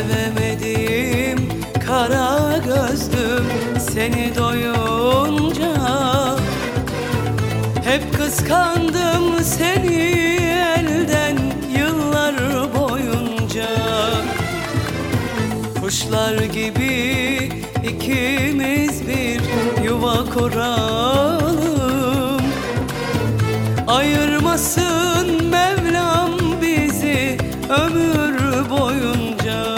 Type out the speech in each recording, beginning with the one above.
Sevemedim kara gözlüm seni doyunca. Hep kıskandım seni elden yıllar boyunca. Kuşlar gibi ikimiz bir yuva kuralım. Ayırmasın Mevlam bizi ömür boyunca.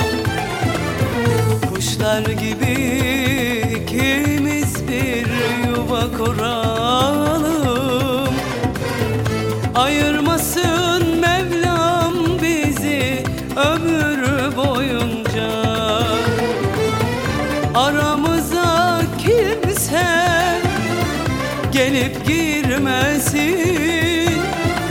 Kuşlar gibi ikimiz bir yuva kuralım. Ayırmasın Mevlam bizi ömür boyunca. Aramıza kimse gelip girmesin.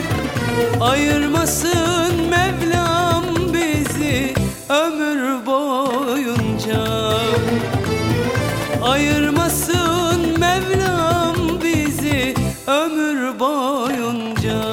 Ayırmasın Mevlam bizi ömür boyunca. Ayırmasın Mevlam bizi ömür boyunca.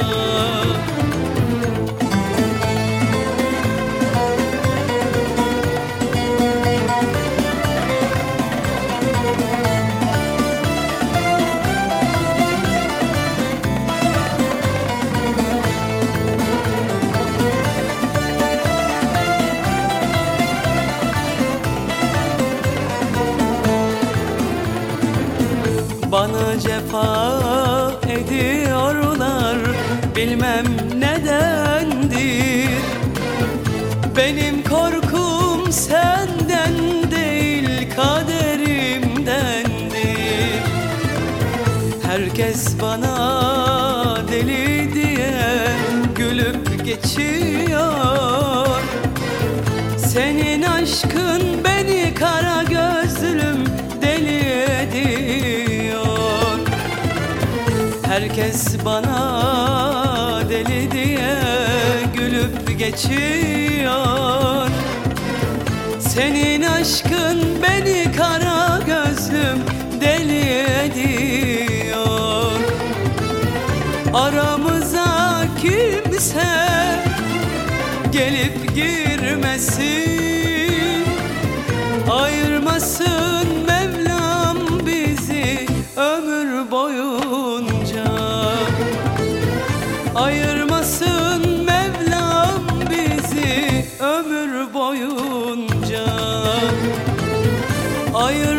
Bana cefa ediyorlar, bilmem nedendir. Benim korkum senden değil, kaderimdendir. Herkes bana deli diye gülüp geçiyor. Senin aşkın beni kara gözlüm deli ediyor. Herkes bana deli diye gülüp geçiyor. Senin aşkın beni kara gözlüm deli ediyor. Aramıza kimse gelip girmesin. Ayırmasın Mevlam bizi ömür boyunca. Ayırmasın Mevlam bizi ömür boyunca.